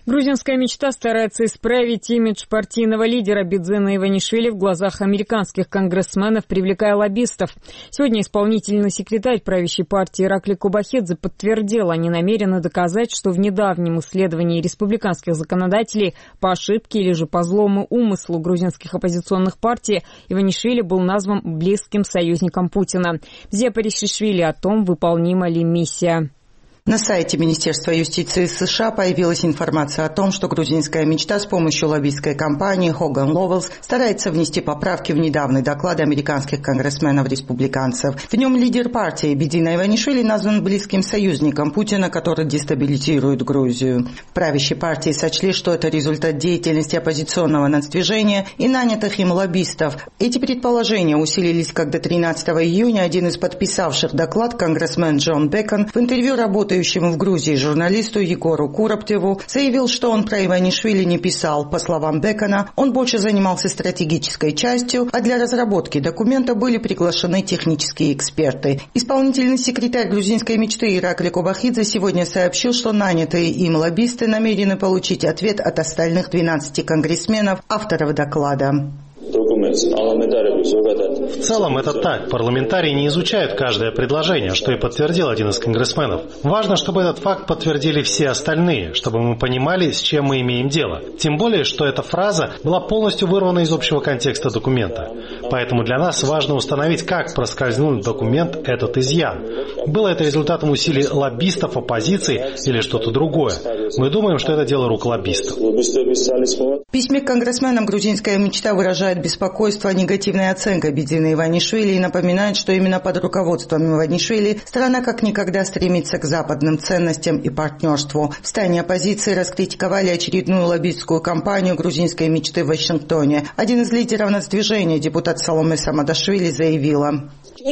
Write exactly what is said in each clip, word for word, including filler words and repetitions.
Грузинская мечта старается исправить имидж партийного лидера Бидзина Иванишвили в глазах американских конгрессменов, привлекая лоббистов. Сегодня исполнительный секретарь правящей партии Иракли Кобахидзе подтвердил, они намерены доказать, что в недавнем исследовании республиканских законодателей по ошибке или же по злому умыслу грузинских оппозиционных партий Иванишвили был назван близким союзником Путина. Зия Паришвили о том, выполнима ли миссия. На сайте Министерства юстиции США появилась информация о том, что грузинская мечта с помощью лоббистской компании Hogan Lovells старается внести поправки в недавний доклад американских конгрессменов-республиканцев. В нем лидер партии Бидзина Иванишвили назван близким союзником Путина, который дестабилизирует Грузию. В правящей партии сочли, что это результат деятельности оппозиционного нацдвижения и нанятых им лоббистов. Эти предположения усилились, когда тринадцатого июня один из подписавших доклад, конгрессмен Джон Бекон, в интервью работы в Грузии журналисту Егору Куроптеву заявил, что он про Иванишвили не писал. По словам Бекона, он больше занимался стратегической частью, а для разработки документа были приглашены технические эксперты. Исполнительный секретарь грузинской мечты Иракли Кобахидзе сегодня сообщил, что нанятые им лоббисты намерены получить ответ от остальных двенадцати конгрессменов, авторов доклада. В целом это так. Парламентарии не изучают каждое предложение, что и подтвердил один из конгрессменов. Важно, чтобы этот факт подтвердили все остальные, чтобы мы понимали, с чем мы имеем дело. Тем более, что эта фраза была полностью вырвана из общего контекста документа. Поэтому для нас важно установить, как проскользнул в документ этот изъян. Было это результатом усилий лоббистов, оппозиции или что-то другое. Мы думаем, что это дело рук лоббистов. В письме к конгрессменам грузинская мечта выражает беспокойство о негативной оценке Бидзина Иванишвили и напоминает, что именно под руководством Иванишвили страна как никогда стремится к западным ценностям и партнерству. В стане оппозиции раскритиковали очередную лоббистскую кампанию грузинской мечты в Вашингтоне. Один из лидеров нацдвижения, депутат Саломе Самадашвили, заявила: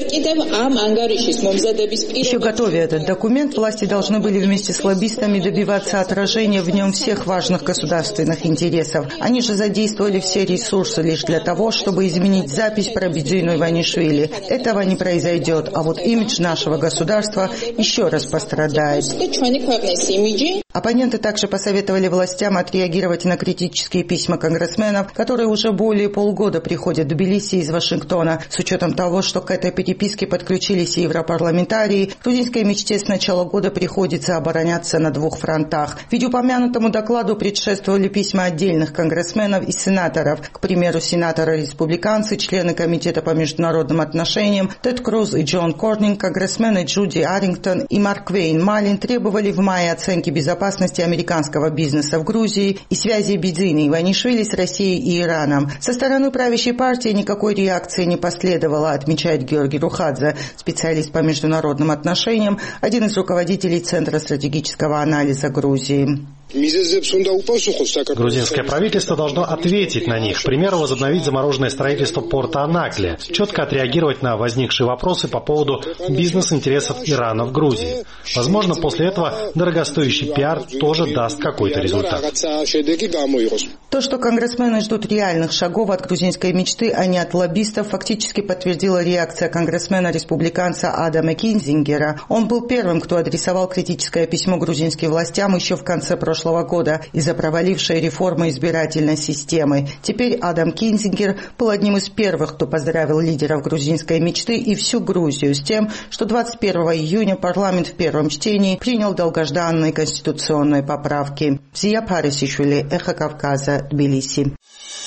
еще готовя этот документ, власти должны были вместе с лоббистами добиваться отражения в нем всех важных государственных интересов. Они же задействовали все ресурсы лишь для того, чтобы изменить запись про Бидзину Иванишвили. Этого не произойдет, а вот имидж нашего государства еще раз пострадает. Оппоненты также посоветовали властям отреагировать на критические письма конгрессменов, которые уже более полгода приходят в Тбилиси из Вашингтона. С учетом того, что к этой переписке подключились и европарламентарии, грузинской мечте с начала года приходится обороняться на двух фронтах. Ведь упомянутому докладу предшествовали письма отдельных конгрессменов и сенаторов. К примеру, сенаторы-республиканцы, члены Комитета по международным отношениям Тед Круз и Джон Корнинг, конгрессмены Джуди Арингтон и Марк Вейн Малин требовали в мае оценки безопасности американского бизнеса в Грузии и связи Бидзины Иванишвили с Россией и Ираном. Со стороны правящей партии никакой реакции не последовало, отмечает Георгий Рухадзе, специалист по международным отношениям, один из руководителей Центра стратегического анализа Грузии. Грузинское правительство должно ответить на них, к примеру, возобновить замороженное строительство порта Анаклия, четко отреагировать на возникшие вопросы по поводу бизнес-интересов Ирана в Грузии. Возможно, после этого дорогостоящий пиар тоже даст какой-то результат. То, что конгрессмены ждут реальных шагов от грузинской мечты, а не от лоббистов, фактически подтвердила реакция конгрессмена-республиканца Адама Кинзингера. Он был первым, кто адресовал критическое письмо грузинским властям еще в конце прошлого года из-за провалившей реформы избирательной системы. Теперь Адам Кинзингер был одним из первых, кто поздравил лидеров грузинской мечты и всю Грузию с тем, что двадцать первого июня парламент в первом чтении принял долгожданные конституционные поправки. Зия Паришвили, Эхо Кавказа, Тбилиси.